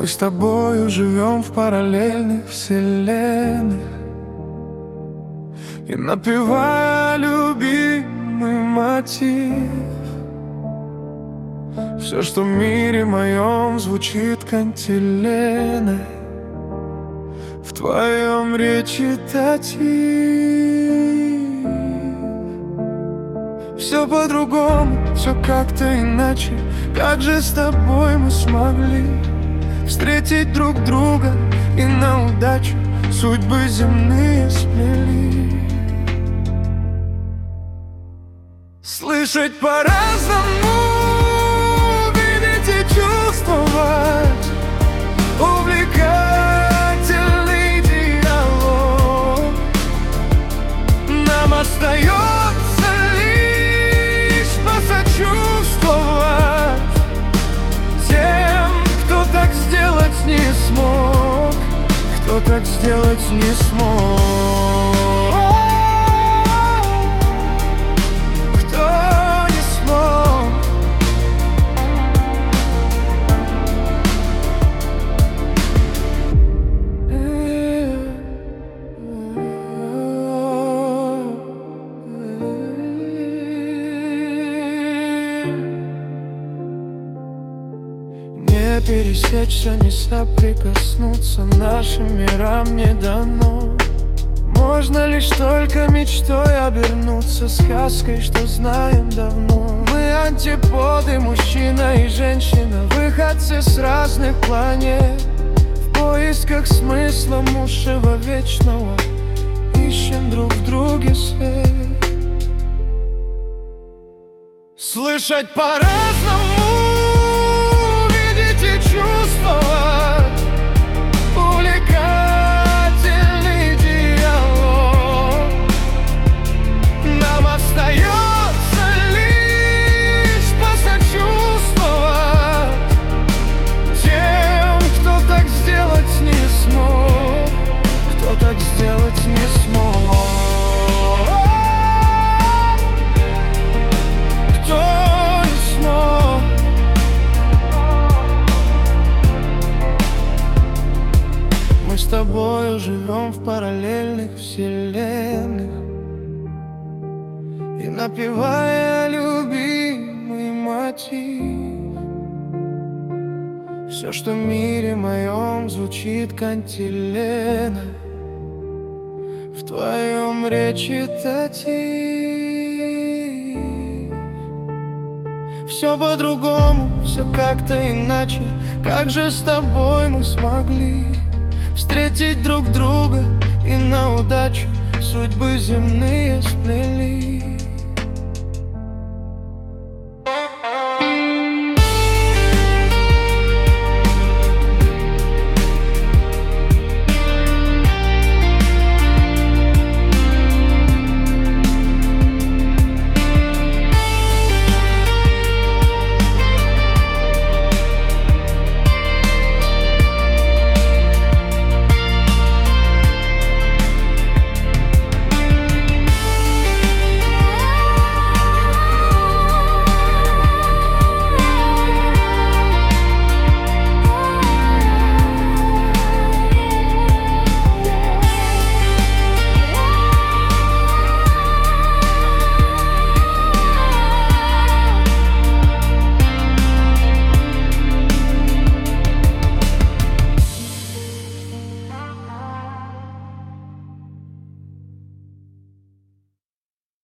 с тобою живем в параллельных вселенных, и напевая любимый мотив, все, что в мире моем звучит кантиленой, в твоем речитатив. Все по-другому, все как-то иначе. Как же с тобой мы смогли встретить друг друга и на удачу судьбы земные сплели? Слышать по-разному, видеть и чувствовать, увлекательный диалог. Нам остается лишь посочувствовать тем, кто так сделать не смог, кто так сделать не смог. Не пересечься, не соприкоснуться, нашим мирам не дано. Можно лишь только мечтой обернуться, сказкой, что знаем давно. Мы антиподы, мужчина и женщина, выходцы с разных планет, в поисках смысла мужего вечного ищем друг в друге свет. Слышать по-разному, чувствовать, увлекательный диалог. Нам остается лишь посочувствовать тем, кто так сделать не смог, кто так сделать не смог. С тобою живем в параллельных вселенных, и напевая любимый мотив, все, что в мире моем звучит кантиленой, в твоем речитатив. Все по-другому, все как-то иначе. Как же с тобой мы смогли встретить друг друга и на удачу судьбы земные сплели?